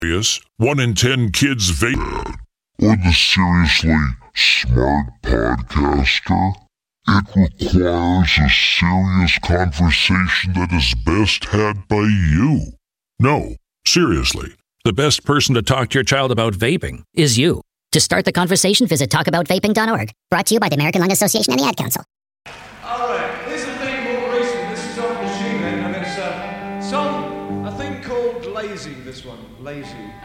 1 in 10 kids vape. Or the seriously smart podcaster? It requires a serious conversation that is best had by you. No, seriously, the best person to talk to your child about vaping is you. To start the conversation, visit talkaboutvaping.org. Brought to you by the American Lung Association and the Ad Council. All right, here's a thing more recent. This is off Machine Head, and it's a thing called Lazy, this one. Lazy.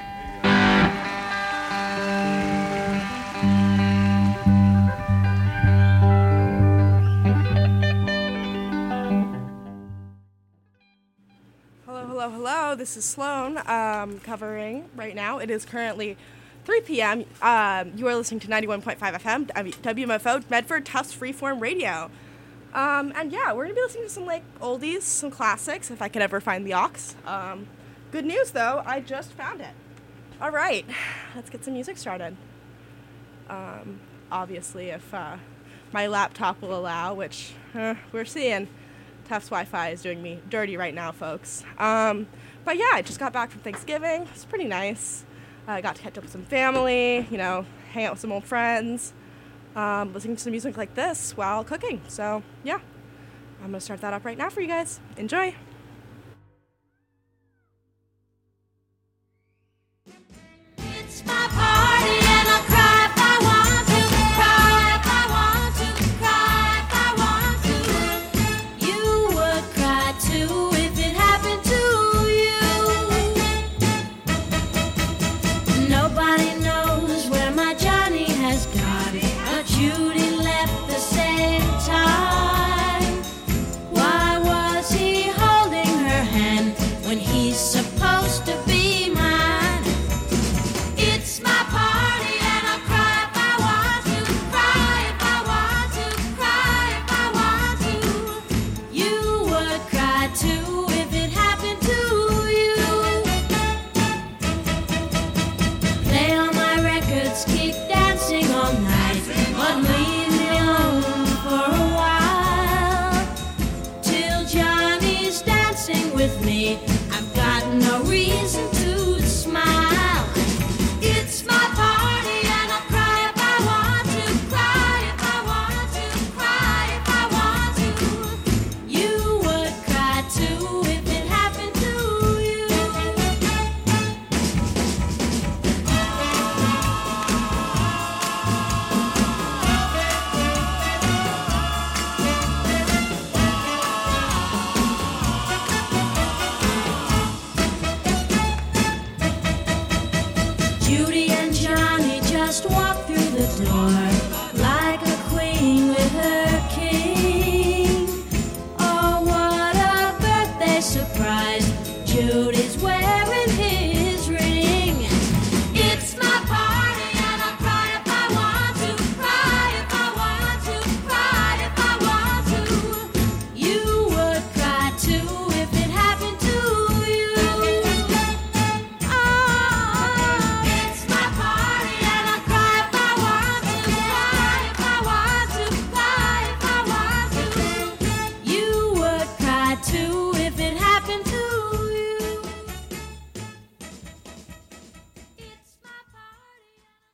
Hello, this is Sloan covering right now. It is currently 3 p.m. You are listening to 91.5 FM, WMFO, Medford Tufts Freeform Radio. And yeah, we're going to be listening to some oldies, some classics, if I could ever find the aux. Good news, though, I just found it. All right, let's get some music started. Obviously, if my laptop will allow, which we're seeing. Tufts Wi-Fi is doing me dirty right now, folks. But yeah, I just got back from Thanksgiving. It's pretty nice. I got to catch up with some family, hang out with some old friends, listening to some music like this while cooking. So yeah, I'm going to start that up right now for you guys. Enjoy. It's my party and I'll cry if I want to, cry if I want to, cry if I want to. You would cry too if it happened to you. Nobody knows where my Johnny has gone, but Judy left the same time. Why was he holding her hand when he's supposed to be mine? It's my party and I'll cry if I want to, cry if I want to, cry if I want to. You would cry too if it happened to you. Play all my records, keep dancing all night, but leave me alone for a while. Till Johnny's dancing with me, I've got no reason to smile. It's my party and I'll cry if I want to, cry if I want to, cry if I want to. You would cry too if it happened to you. Judy and Johnny just walked through the door like a queen with her king. Oh, what a birthday surprise! Judy's wearing his ring. It's my party and I'll cry if I want to, cry if I want to, cry if I want to. You would cry too if it happened to you. Oh, it's my party and I'll cry if I want to, cry if I want to, cry if I want to. You would cry too if it happened to you. It's my party.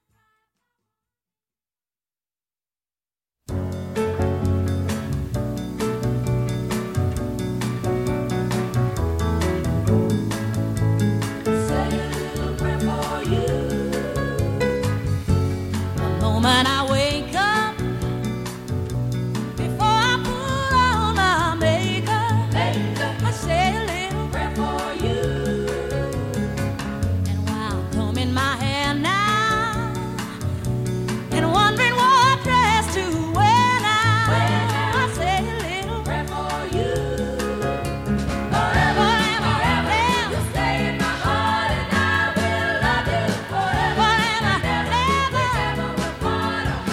Say a little prayer for you. The moment I wake up, before I put on my makeup, I say a little prayer for you. And while combing my hair now, and wondering what dress to wear now, I say a little prayer for you. Forever, forever, you'll stay in my heart, and I will love you forever, and ever, ever will part.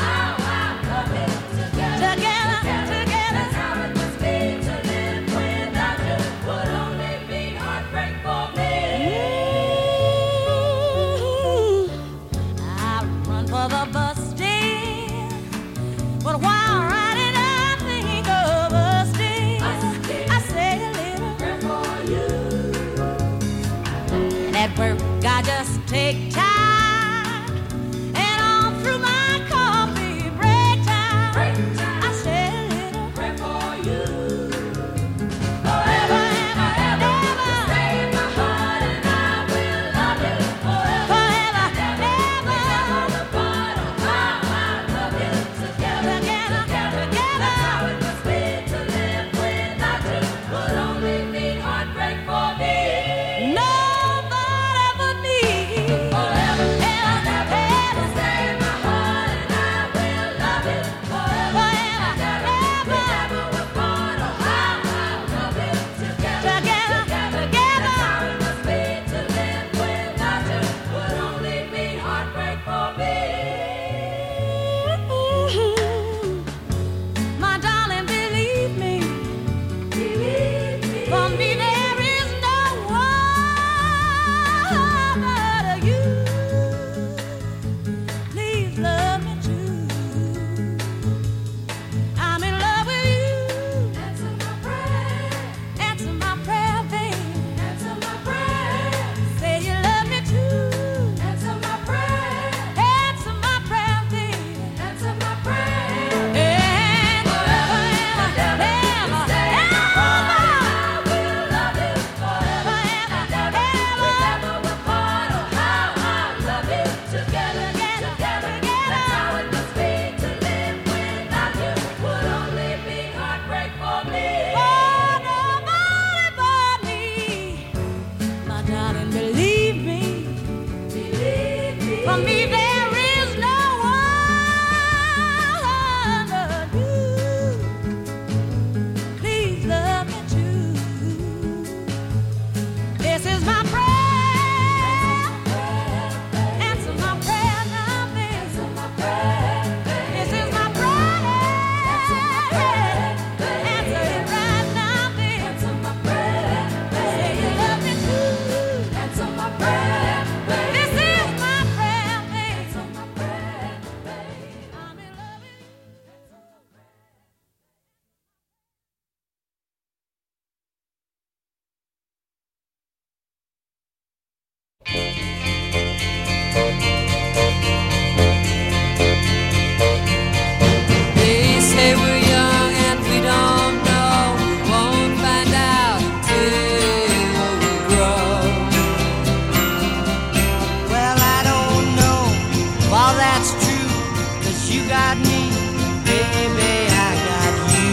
just take time. And all through my coffee break time, I say a little prayer for you. Forever and ever, stay in my heart, and I will love you forever and ever. The bottle, how I love you together. That's how it must be to live without you. Would only be heartbreak for me. Nobody but me. Forever and ever, stay in my heart, and I will love you forever and ever. We never were born, oh how I love you together. That's how it must be to live without you. Would only be heartbreak for me. My darling, believe me. For me there is no one but you. Please love me too. I'm in love with you. Answer my prayer. Answer my prayer, babe. Answer my prayer. Say you love me too. Answer my prayer. Answer my prayer, babe. Answer my prayer. And forever and ever, stay in my heart, and I will love you forever and ever. We never were born, oh how I love you together. That's how it must be to live without you. Would only be heartbreak for me. Oh, nobody but me. My darling, believe me. For me there is no one but you. Please love me too. This is my prayer. Answer my prayer now, babe. This is my prayer. Answer it right now, babe. Say you love me too. Answer my prayer. This is my prayer, babe. I'm in love with you. They say we're young and we don't know. We won't find out till we grow. Well, I don't know if all that's true, 'cause you got me, baby, I got you.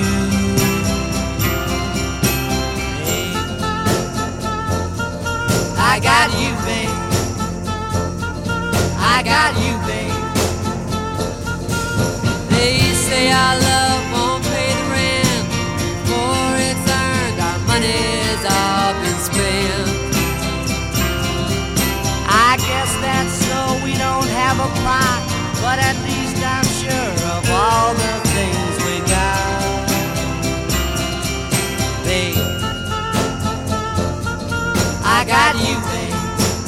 Hey. I got you, babe. I got you, babe. They say our love won't pay the rent before it's earned. Our money's all been spent. I guess that's so we don't have a plot, but at least I'm sure of all the things we got. Babe, I got you, babe.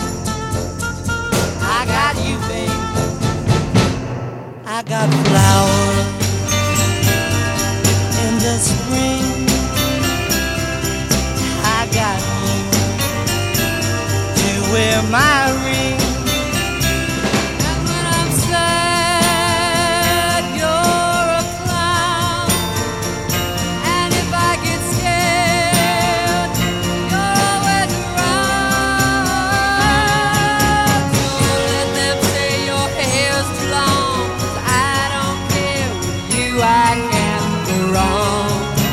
I got you, babe. I got flowers in the spring. I got you to wear my ring. And when I'm sad, you're a clown. And if I get scared, you're always around. Don't let them say your hair's too long, 'cause I don't care. With you I can't go wrong.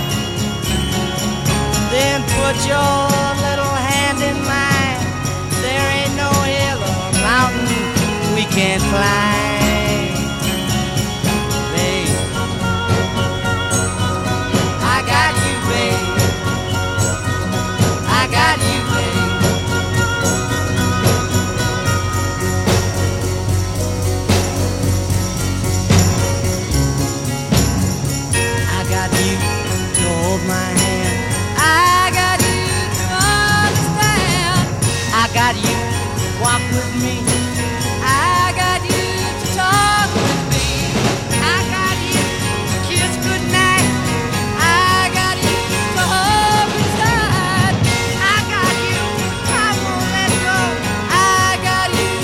Then put your little hand in mine. There ain't no hill or mountain we can't climb. Babe, I got you, babe. I got you, babe. I got you to hold my hand. I got you to understand. I got you to walk with me. I got you to talk with me. I got you to kiss goodnight. I got you to hold me tight. I got you, I won't let go. I got you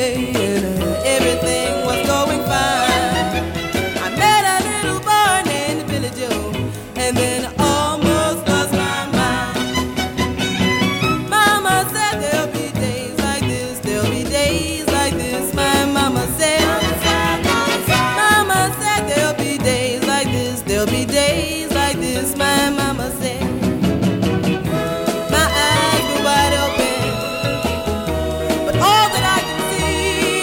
and everything was going fine. I met a little boy named Billy Joe, and then I almost lost my mind. Mama said there'll be days like this, there'll be days like this. My mama said, Mama said there'll be days like this, there'll be days like this. My mama said. My eyes were wide open, but all that I could see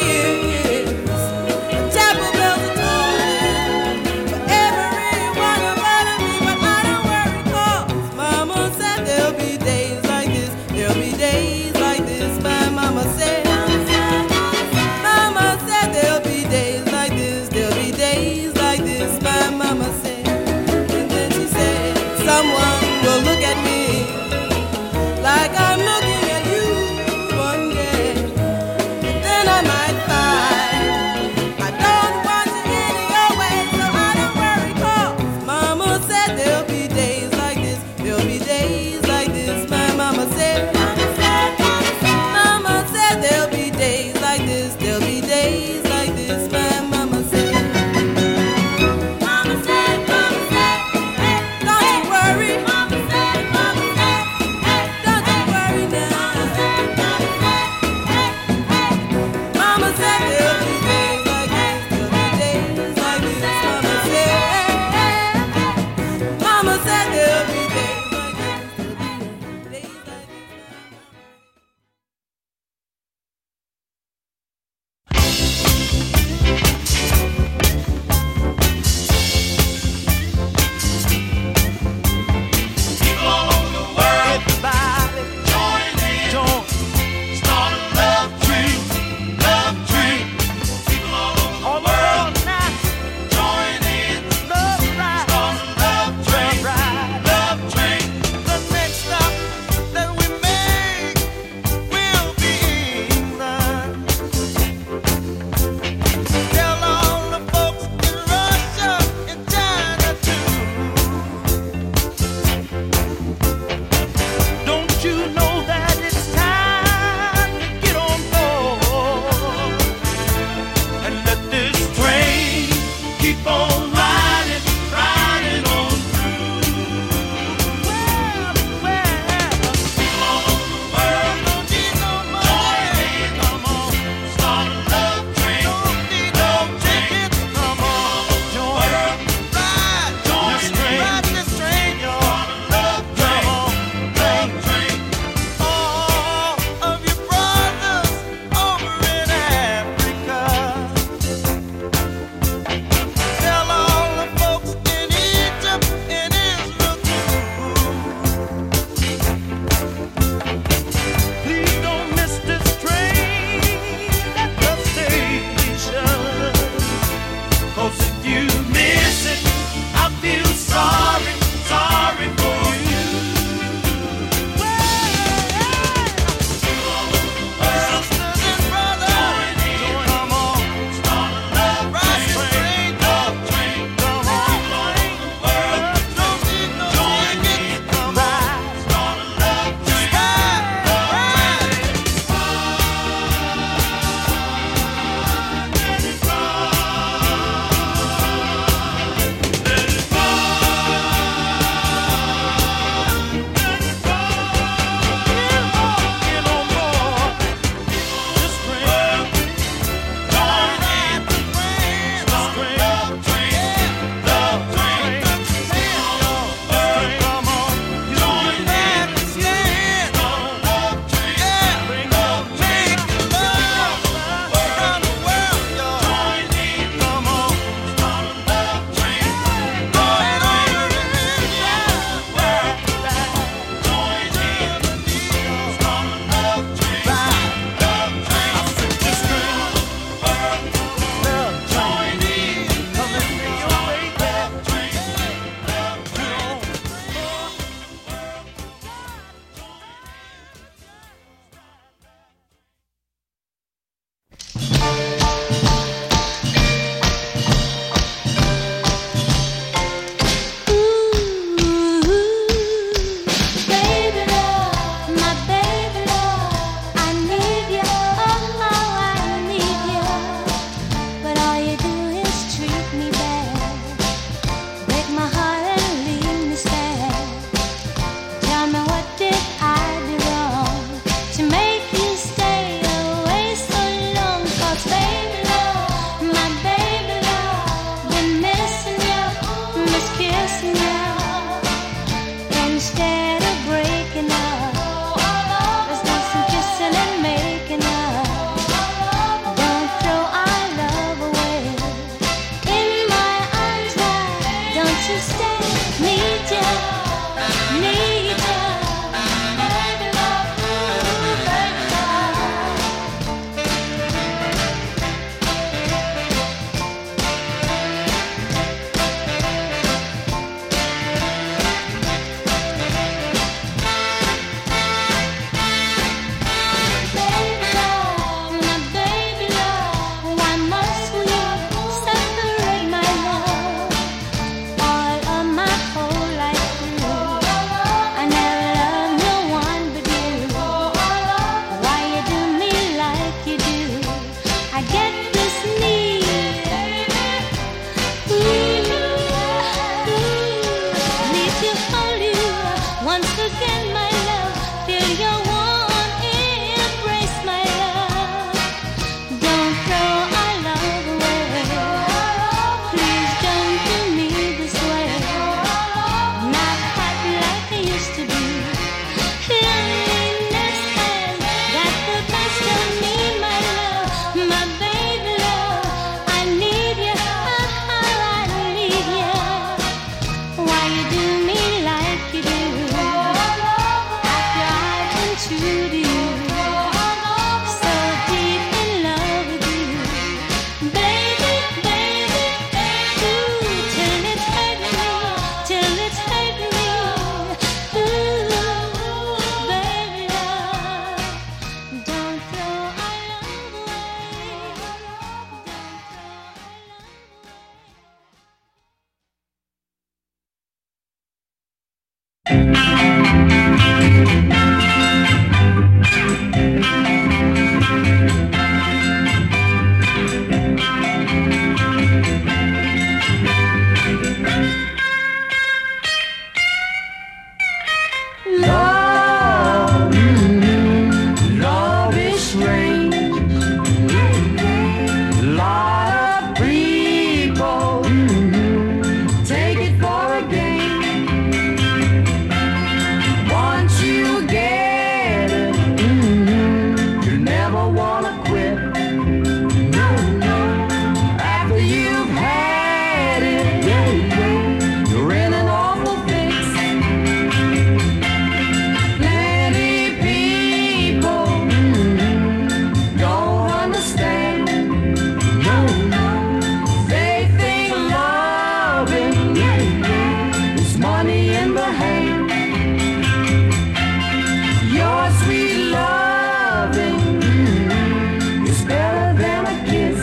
It's better than a kiss.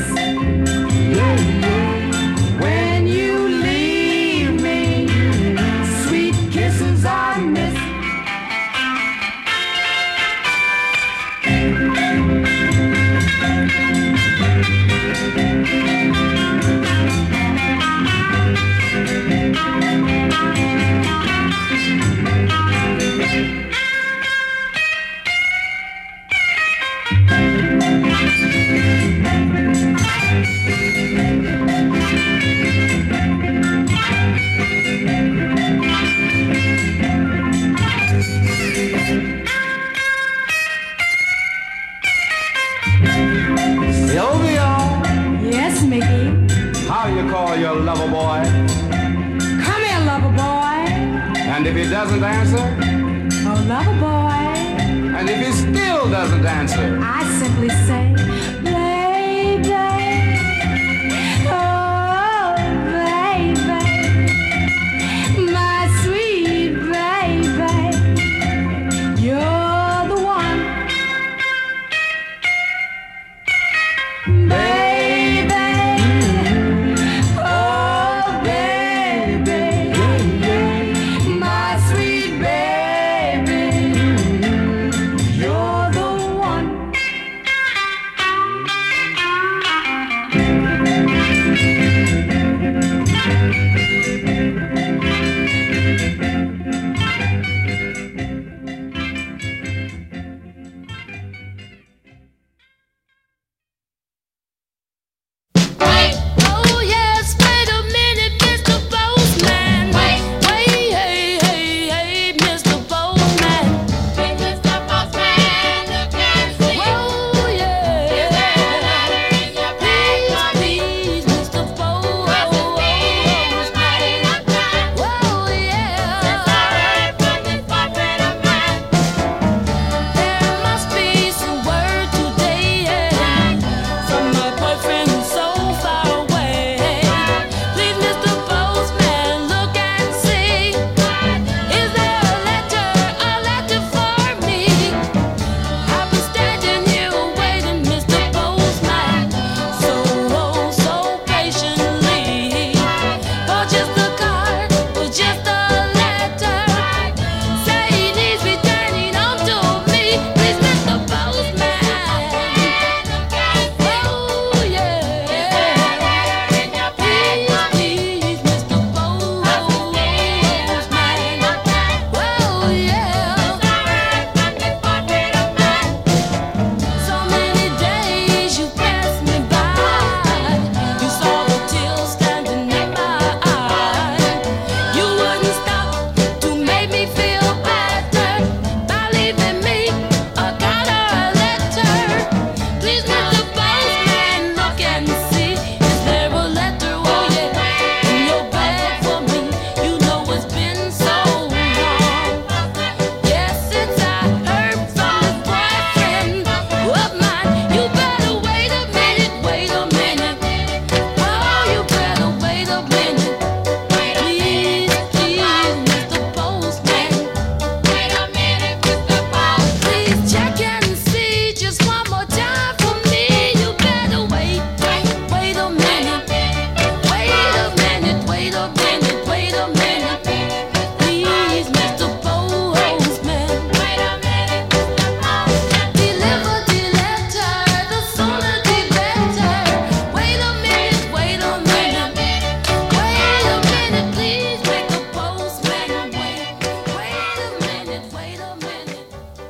When you leave me, sweet kisses I miss. Sylvia, Yes, Mickey. how you call your lover boy? Come here, lover boy. And if he doesn't answer? Oh, lover boy. And if he still doesn't answer? I simply say, baby. Oh, baby. My sweet baby. You're the one. Baby. Oh, baby. My sweet baby. You're the one. Oh yes, wait a minute, Mr. Postman. Wait, hey, hey, hey, Mr. Postman. Mr. Postman, look and see. Oh yeah. Is there a letter in your bag? Please, Mr. Postman. Oh yeah. Since I heard from this portrait of mine, there must be some word today from my boyfriend who's so far away. Please, Mr. Postman, look and see. Is there a letter for me? I've been standing here waiting, Mr. Postman, so patiently. For just a card, for just a letter. Say he needs returning home to me. Please, Mr. Postman. Oh yeah. Please, Mr. Postman. Oh yeah. So many days you passed me by. You saw the tears standing in my eyes. You wouldn't stop to make me feel better by leaving me a card or a letter. Please, Mr. Postman, look and see. Is there a letter, oh yeah, in your bag for me? You know it's been so long. Yes, since I heard from this boyfriend of mine. You better wait a minute, wait a minute. Oh, you better wait a minute. Please, Mr. Postman. Wait a minute, Mr. Postman. Please check and see just one more time for me. You better wait a minute. Wait a minute, wait a minute, wait a minute. Please, Mr. Postman. Wait a minute, Mr. Postman. Deliver the letter, the sooner the better. Wait a minute, wait a minute. Wait a minute, please make the postman wait. Wait a minute, wait a minute.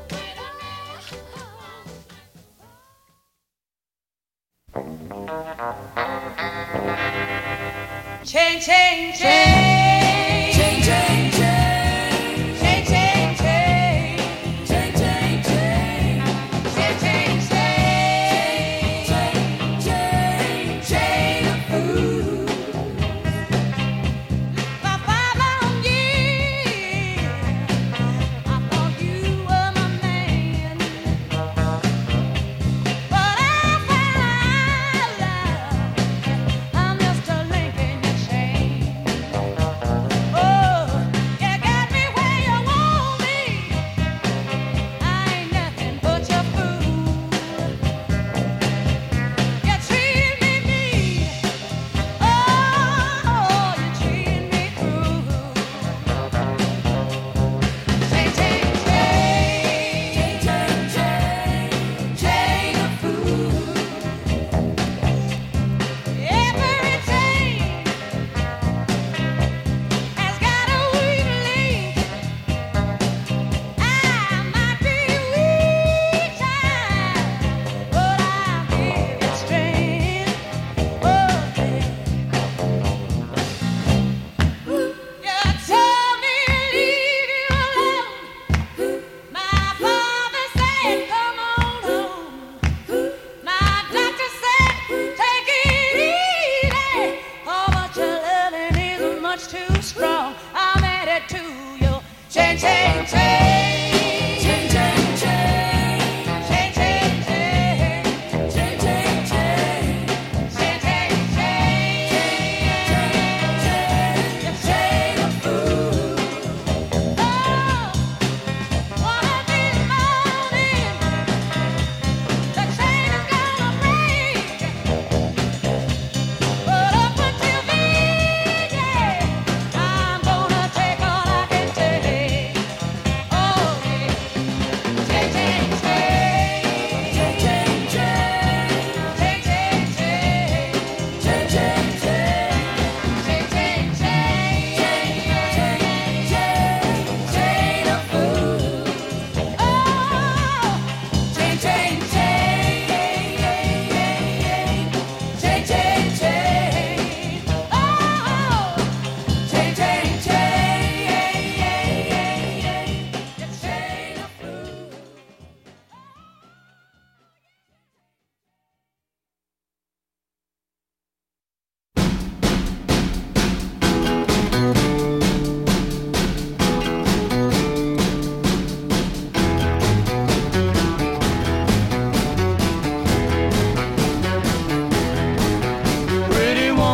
Chain, chain, chain. Chain, chain, chain. Chain, chain, chain. Chain, chain, chain. Chain, chain, chain. Chain, chain of food. For 5 long years, I thought you were my man. But I found out I'm just a link in your chain.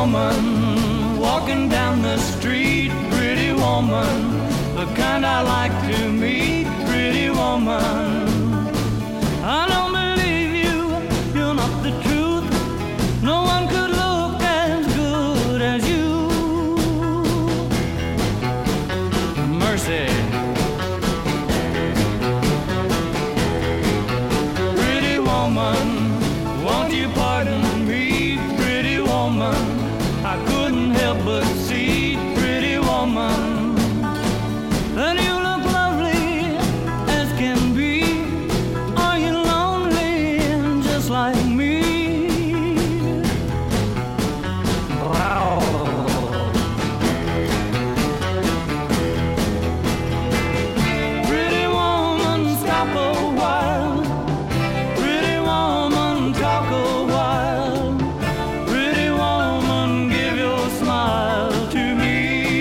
woman walking down the street, pretty woman, the kind I like to meet, pretty woman. I don't believe you, you're not the truth. No one could look as good as you. Mercy. Pretty woman, won't you pardon me, pretty woman? I couldn't help but see, pretty woman, that you look lovely as can be. Are you lonely just like me? Pretty woman, stop a while. Pretty woman, talk a while. Pretty woman, give your smile to me.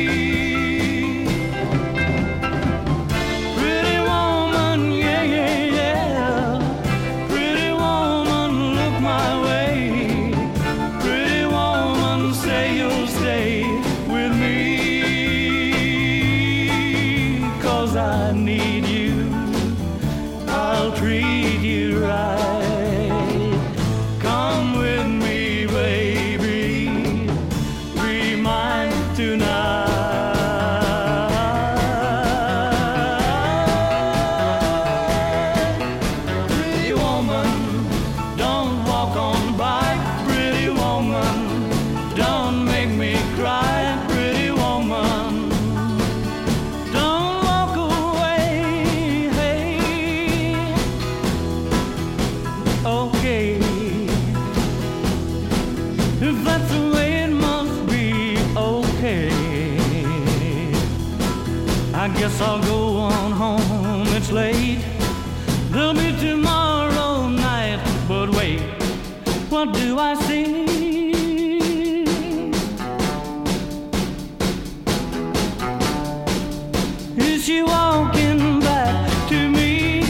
Pretty woman, yeah, yeah, yeah. Pretty woman, look my way. Pretty woman, say you'll stay with me. 'Cause I need you, I'll treat you right. Come with me, baby, be mine tonight. Pretty woman, don't walk on by. Pretty woman, don't make me cry. Pretty woman, don't walk away. Hey, okay, if that's the way it must be, okay. I guess I'll go on home, it's late. There'll be tomorrow night, but wait, what do I see? Is she walking back to me?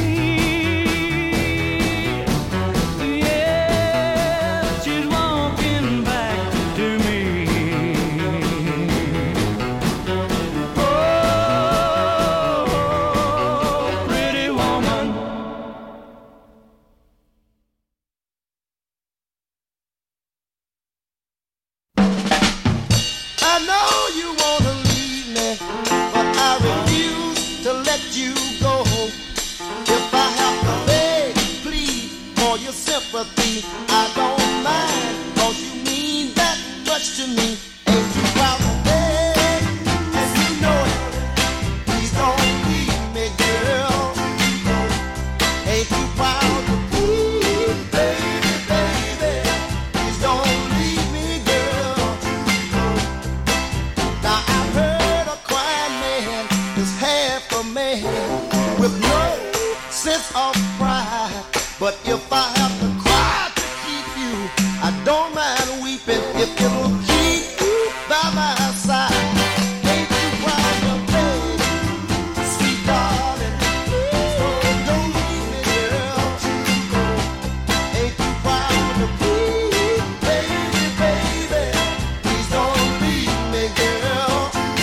Yeah, she's walking back to me. Oh, pretty woman. I know you wanna leave me, but I refuse to let you go. If I have to beg, plead for your sympathy, I don't mind, 'cause you mean that much to me. Ain't you proud to beg, and you know it. Please don't leave me, girl. Ain't you proud to plead, baby, baby? Please don't leave me, girl. Now I've heard a crying man is half a man with no sense of pride. But if I have to cry to keep you, I don't mind weeping if it'll keep you by my side. Ain't you proud to beg, sweet darling? Oh, don't leave me, girl. Ain't you proud to plead, baby, baby? Please don't leave me, girl.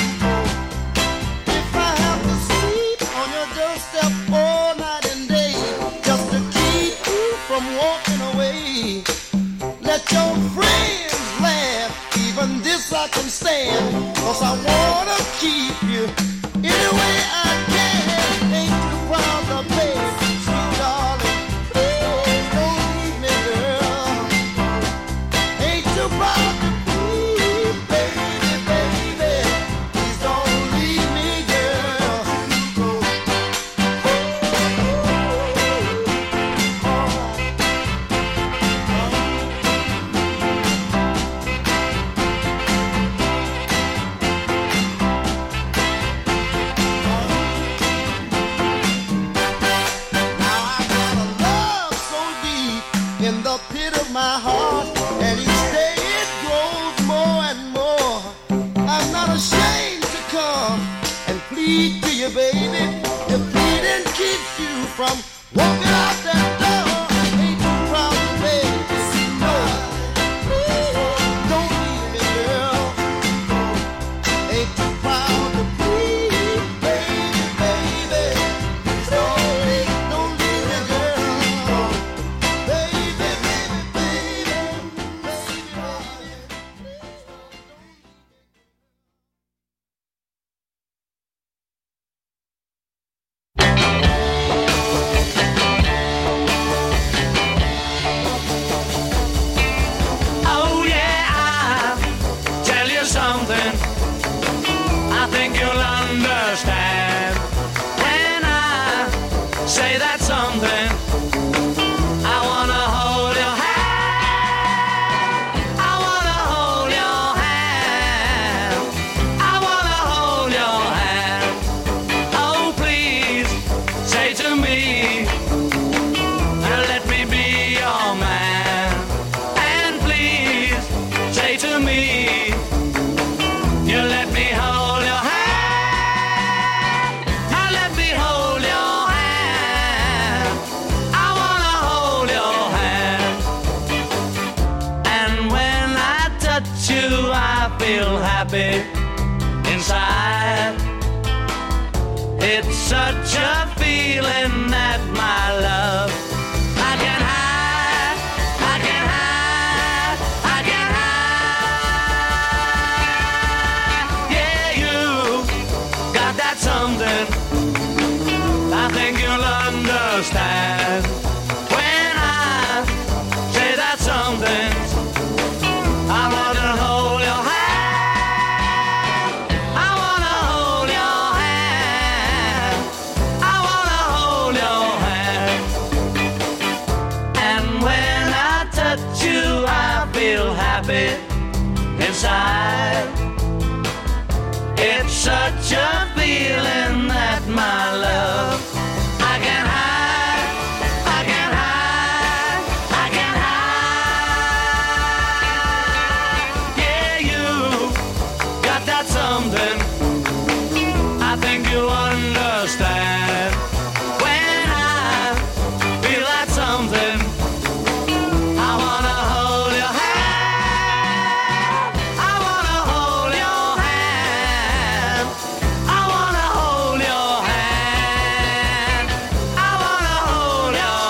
If I have to sleep on your doorstep all night and day, just to keep you from walking away, let your friends laugh, even this I can stand, 'cause I wanna keep you any way I can. Ain't you proud to beg, sweet darling? Please don't leave me, girl. Ain't you proud to plead, baby, baby? Please don't leave me, girl. Now I got a love so deep in the pit of my heart, and each day it grows more and more. I'm not ashamed to come and plead to you, baby. If pleading keeps you from walking out that door, ain't you proud to beg? No, don't leave me, girl. I feel happy inside. It's such a feeling that my love I can hide, I can hide, I can hide. Yeah, you got that something I think you'll understand when I say that something. I wanna hold your hand. I wanna hold your hand. I wanna hold your hand. And when I touch you, I feel happy inside. It's such a feeling that my love I can hide, I can hide, I can hide. Yeah, you got that something I think you understand. When I feel that something, I wanna hold your hand. I wanna hold your hand. I wanna hold your hand. I wanna hold your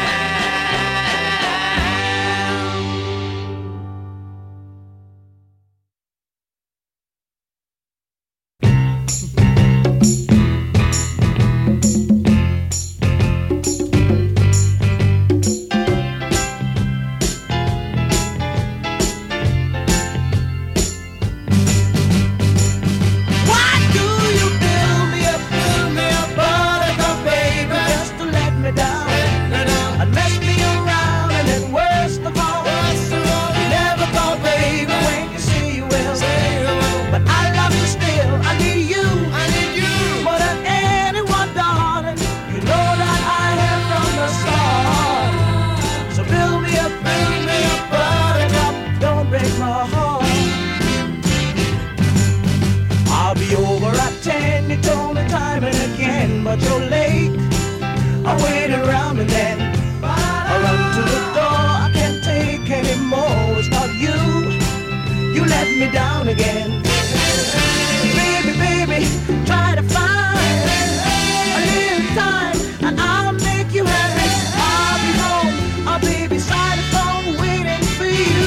Why do you build me up, buttercup, baby, just to let me down and mess me around, and then worst of all, you never thought, baby, when you say you will, but I love you still. I need you more than anyone, darling. You know that I have from the start. So build me up, buttercup, don't break my heart. I'll be over at 10, you told me time and again, but you're late. I wait around and then I run to the door. I can't take anymore. It's not you, you let me down again. Baby, try to find a little time and I'll make you happy. I'll be home, I'll be beside the phone waiting for you.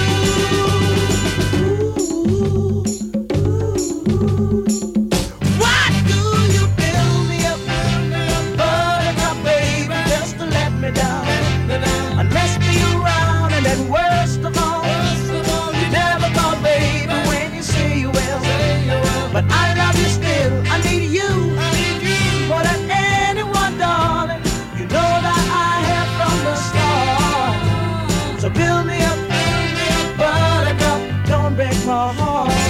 Why do you build me up, buttercup, baby, just to let me down and mess me around, and then worst of all, you never thought, baby, when you say you will, but I love you still. I need you more than anyone, darling. You know that I have from the start. So build me up, buttercup, don't break my heart.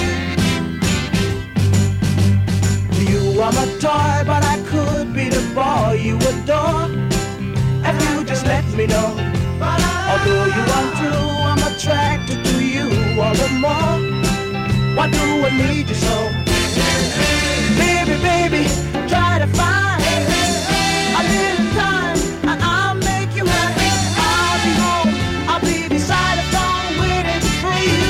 You are my toy, but I could be the boy you adore if you just let me know. Although you are true, I'm attracted to you all the more. Why do I need you so? Baby, try to find a little time and I'll make you happy. I'll be home, I'll be beside the phone waiting for you.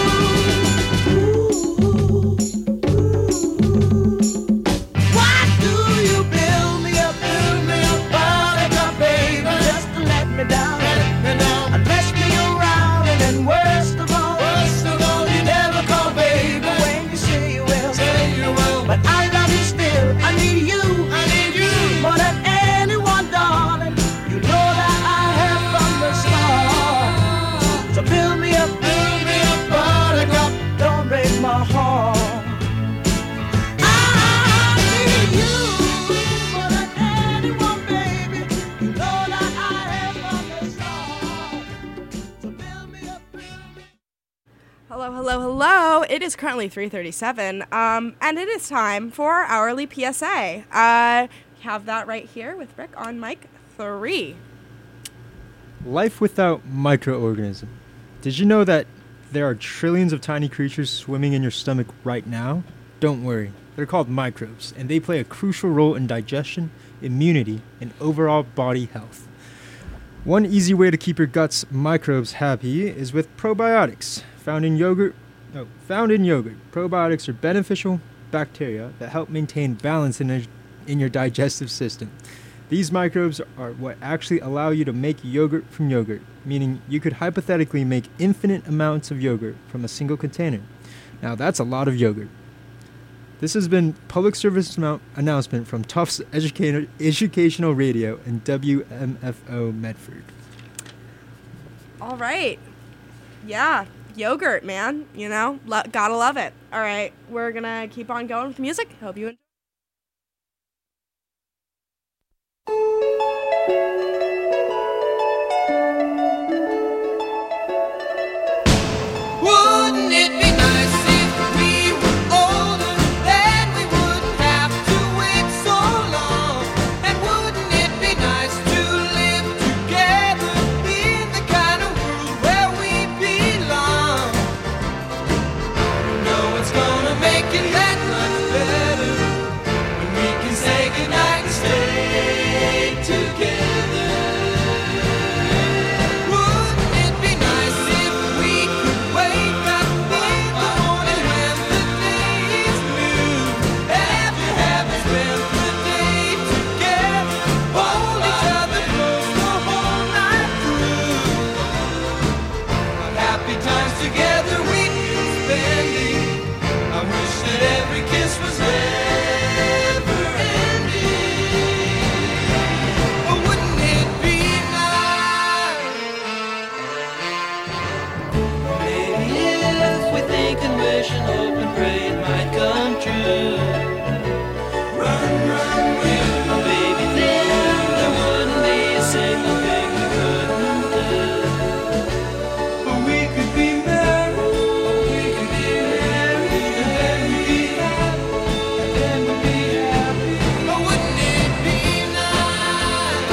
Why do you build me up, buttercup, baby, just to let me down and mess me around, and then worst of all, you never call, baby, when you say you will, but I love you still. I need you more than anyone, darling. You know that I have from the start. So build me up, buttercup, don't break my heart. I need you more than anyone, baby. You know that I have from the start. So build me up. Hello. It is currently 3:37, and it is time for our hourly PSA. Have that right here with Rick on mic 3. Life without microorganism. Did you know that there are trillions of tiny creatures swimming in your stomach right now? Don't worry, they're called microbes, and they play a crucial role in digestion, immunity, and overall body health. One easy way to keep your gut's microbes happy is with probiotics, found in yogurt, Found in yogurt, probiotics are beneficial bacteria that help maintain balance in your digestive system. These microbes are what actually allow you to make yogurt from yogurt, meaning you could hypothetically make infinite amounts of yogurt from a single container. Now that's a lot of yogurt. This has been public service announcement from Tufts Educational Radio and WMFO Medford. All right. Yeah, yogurt, man. You know, gotta love it. All right, we're gonna keep on going with music. Hope you enjoy. Wouldn't it be nice if we were older, then we wouldn't have to wait so long? And wouldn't it be nice to live together in the kind of world where we belong? No one's gonna make it that much better when we can say goodnight and stay together. Wouldn't it be nice if we could wake up in the morning when the day is new, after having spent the day together, hold each other close the whole night through? What happy times together we'd be spending. I wish that every kiss was never ending. But wouldn't it be nice? Maybe if we think and wish and hope and pray it might come true. Run, run, will. Baby, then there wouldn't be a single thing we couldn't do. But we could be married, and then we'd be happy, But wouldn't it be nice?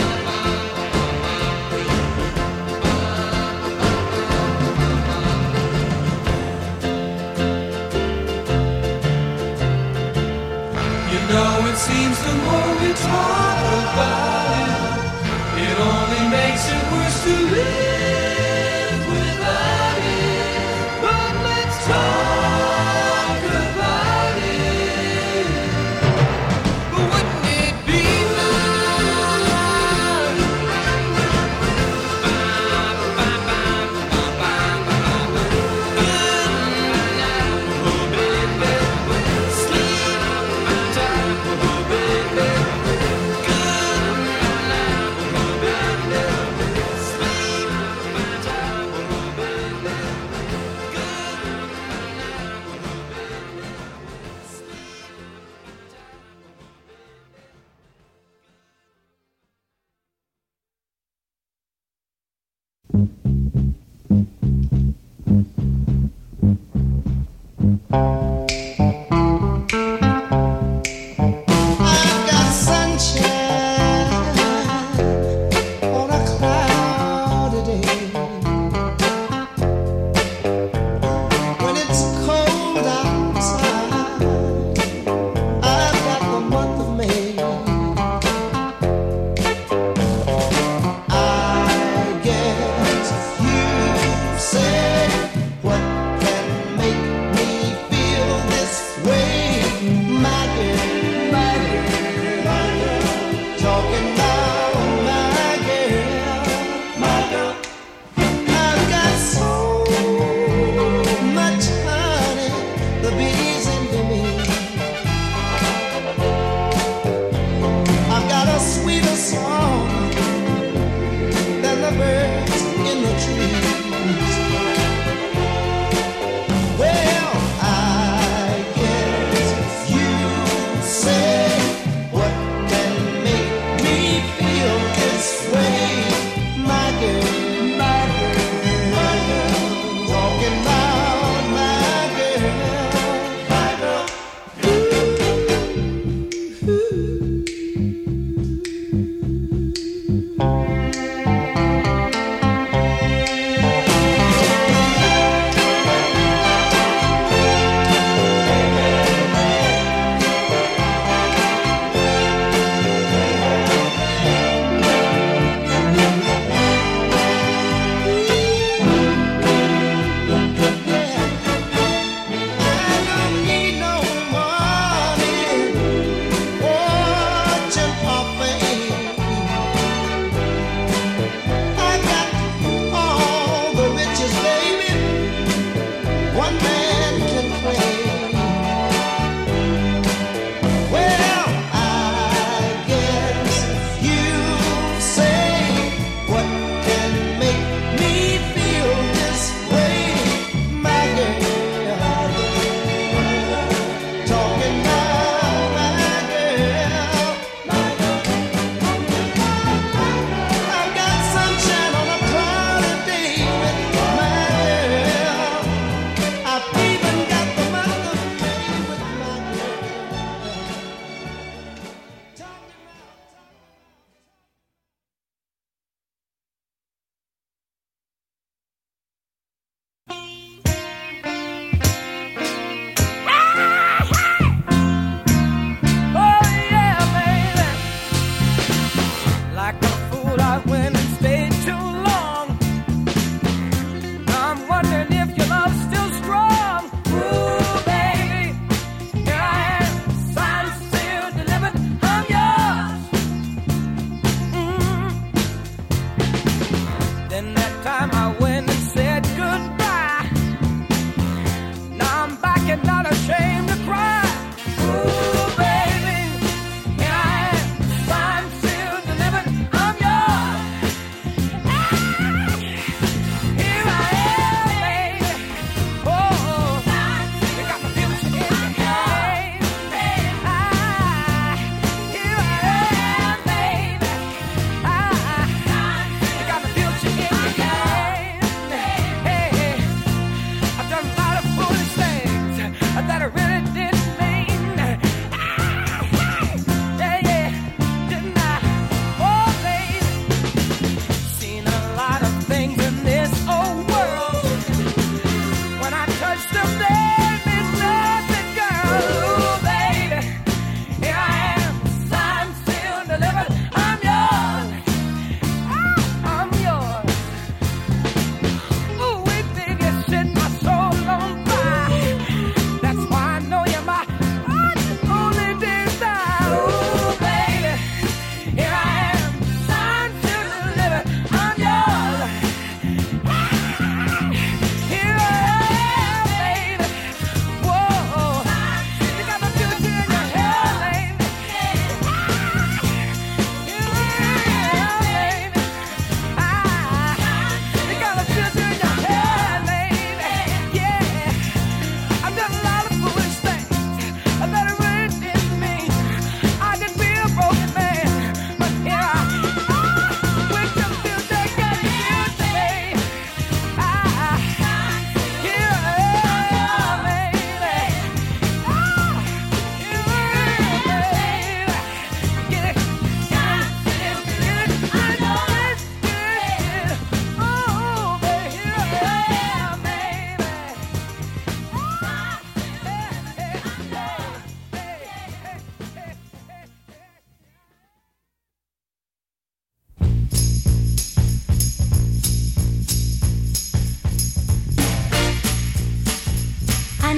You know, it seems the more we talk about it, it only makes it worse to live without it. But let's talk about it. But wouldn't it be nice?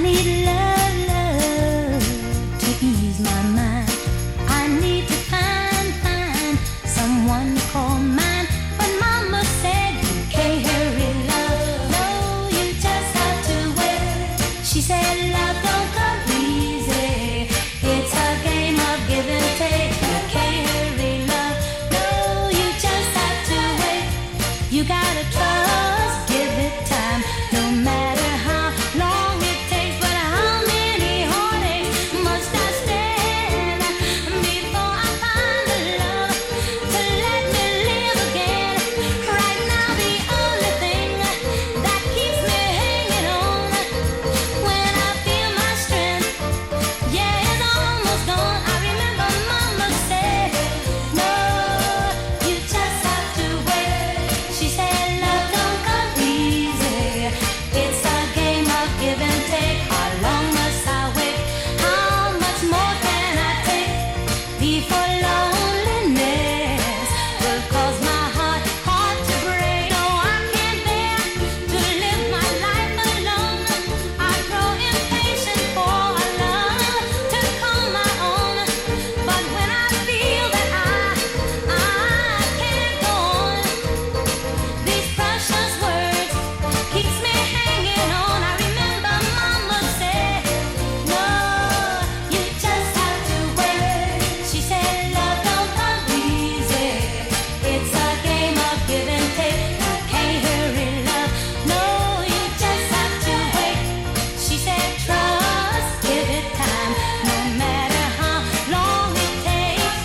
need love, love to ease my mind. I need to find someone to call mine. But Mama said you can't hurry love. No, you just have to wait. She said love don't come easy. It's a game of give and take. You can't hurry love. No, you just have to wait. You gotta trust, give it time. No matter how long it takes, but how many heartaches must I stand before I find the love to let me live again? Right now, the only thing that keeps me hanging on when I feel my strength, yeah, it's almost gone. I remember Mama said, no, you just have to wait. She said love don't come easy. It's a game of give and take. How long must I wait? How much more can I take before loneliness will cause my heart to break? No, I can't bear to live my life alone. I grow impatient for a love to call my own. But when I feel that I can't go on, these precious words keeps me hanging on. I remember Mama said, no, you just have to wait. She said love don't come easy. It's a game of give and take. You can't hurry love. No, you just have to wait. She said trust, give it time. No matter how long it takes.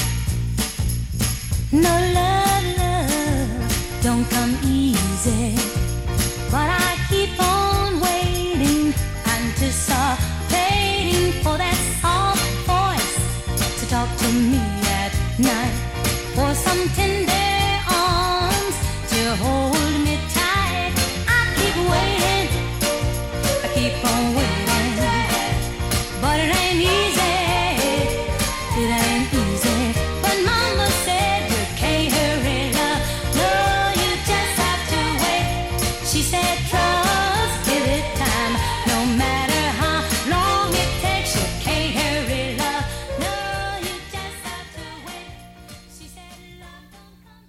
No love, love don't come easy. But I keep on waiting, anticipating for that soft voice to talk to me at night, for some tender arms to hold me tight. I keep waiting, I keep on waiting, but it ain't easy, it ain't easy. But Mama said you can't hurry love. No, you just have to wait. She said trust, give it time. No matter how long it takes, you can't hurry love. No, you just have to wait. She said love don't come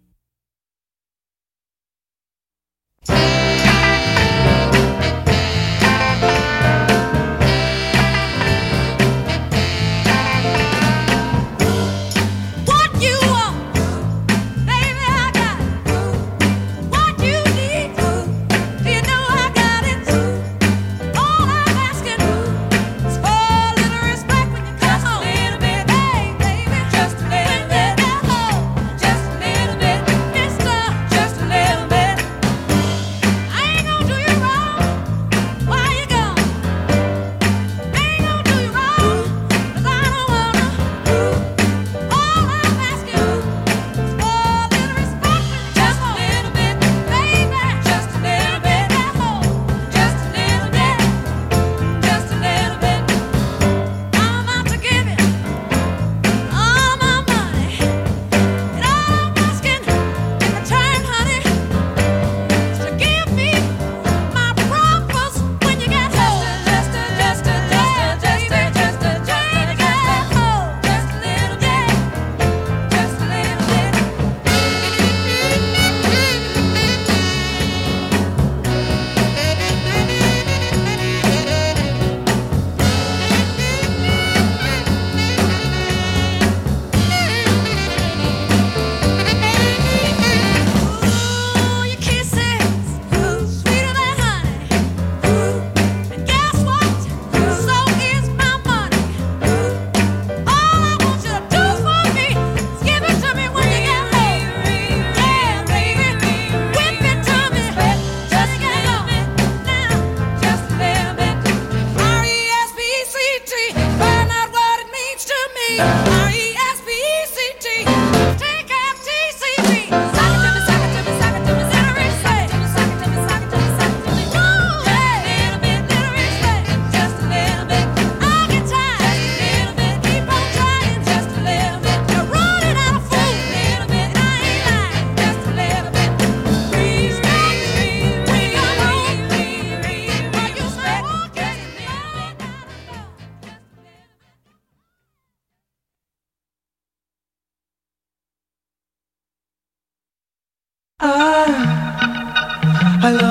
What you want, baby, I got. What you need,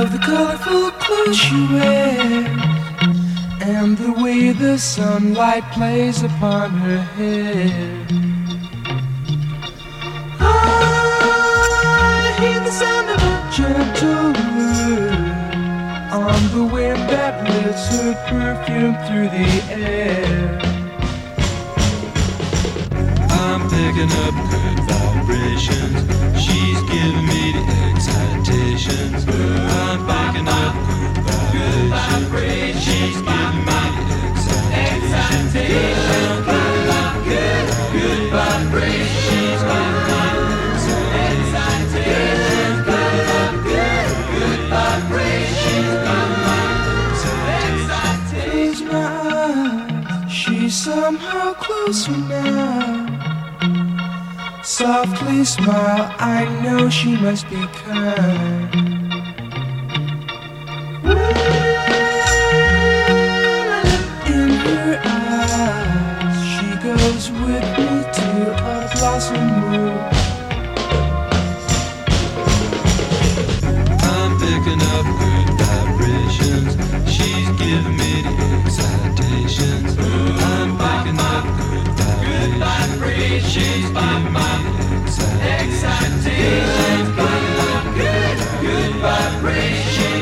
love the colorful clothes she wears and the way the sunlight plays upon her hair. I hear the sound of a gentle word on the wind that lifts her perfume through the air. I'm picking up good vibrations. She's giving me the excitations. I'm picking up good vibrations. She's giving me the excitations. Good vibrations. She's giving me the excitations. Good vibrations. Close my eyes. She's somehow closer now. Softly smile, I know she must be kind. In her eyes, she goes with me to a blossom room. I'm picking up good vibrations. She's giving me the excitations. I'm picking up good vibrations. She's giving me the excitations. Good vibrations.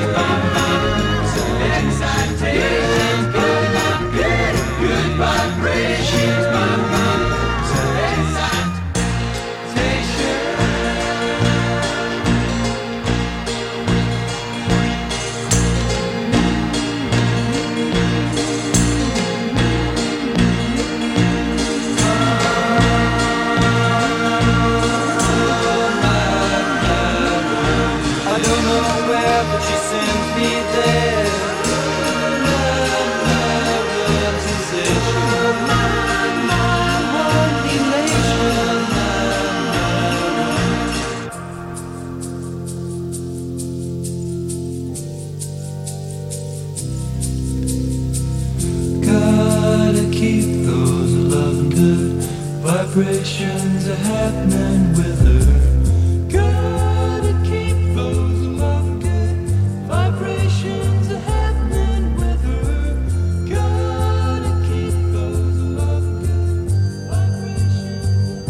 Excitations. Good vibrations. I don't know where, but she sends me there. Gotta keep those loving good vibrations are happening with her. Gotta keep those loving good vibrations are happening with her. Gotta keep those loving good vibrations.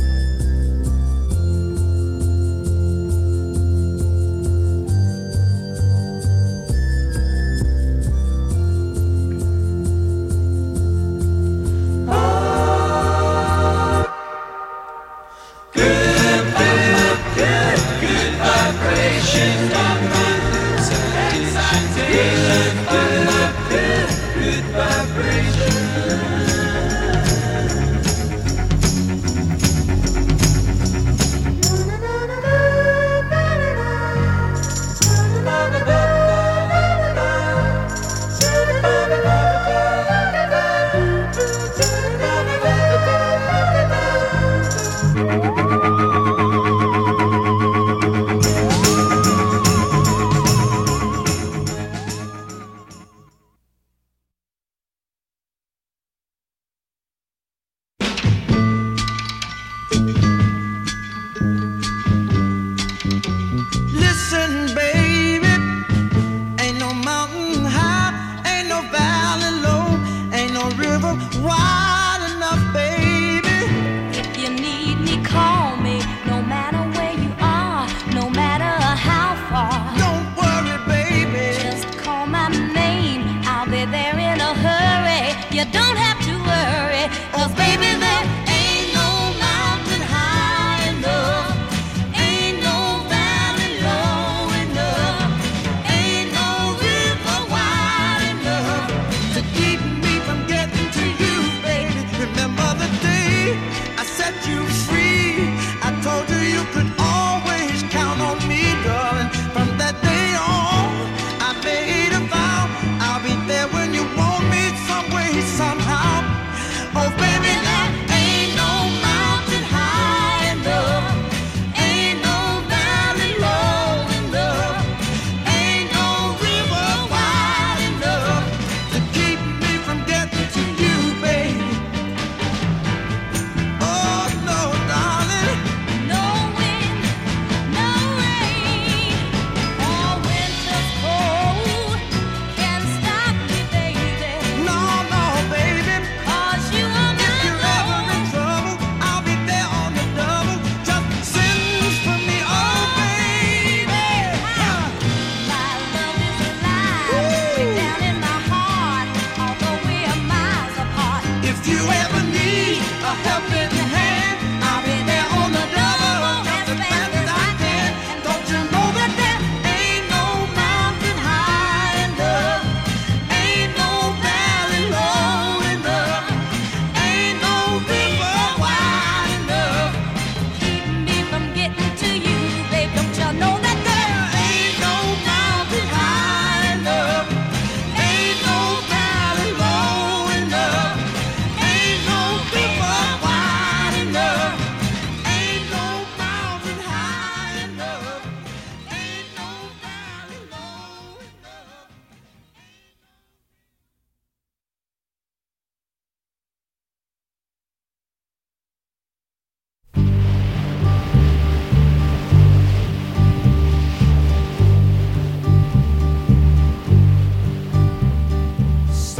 Listen, baby, ain't no mountain high, ain't no valley low, ain't no river wide enough, baby. If you need me, call me. No matter where you are, no matter how far. Don't worry, baby. Just call my name. I'll be there in a hurry. You don't have to worry, 'cause baby, there ain't no mountain high enough. Ain't no valley low enough. Ain't no river wide enough To keep me from getting to you, baby. Remember the day I set you free. I told you you could always count on me, darling. From that day on, I made a vow. I'll be there when you want me, some way, somehow. Oh, baby, now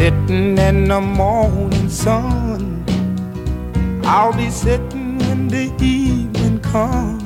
sitting in the morning sun. I'll be sitting when the evening comes,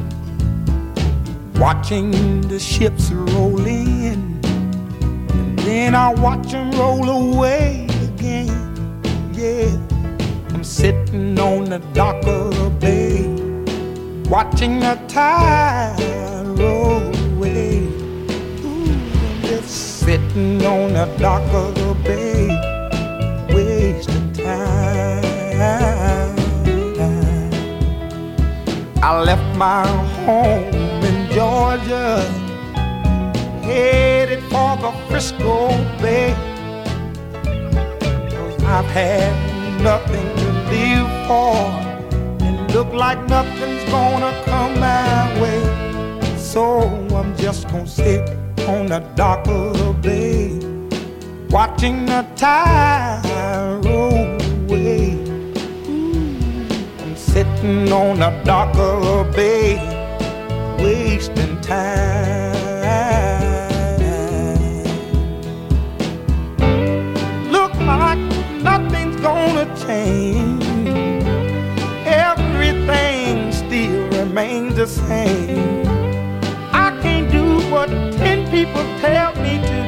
watching the ships roll in, and then I'll watch them roll away again. Yeah, I'm sitting on the dock of the bay, watching the tide roll away. Ooh, I'm just sitting on the dock of the bay, wasting time. I left my home in Georgia, headed for the Frisco Bay, 'cause I've had nothing to live for, and look like nothing's gonna come my way. So I'm just gonna sit on the dock of the bay, watching the tide roll away. I'm sitting on the dock of the bay, wasting time. Look like nothing's gonna change, everything still remains the same. I can't do what 10 people tell me to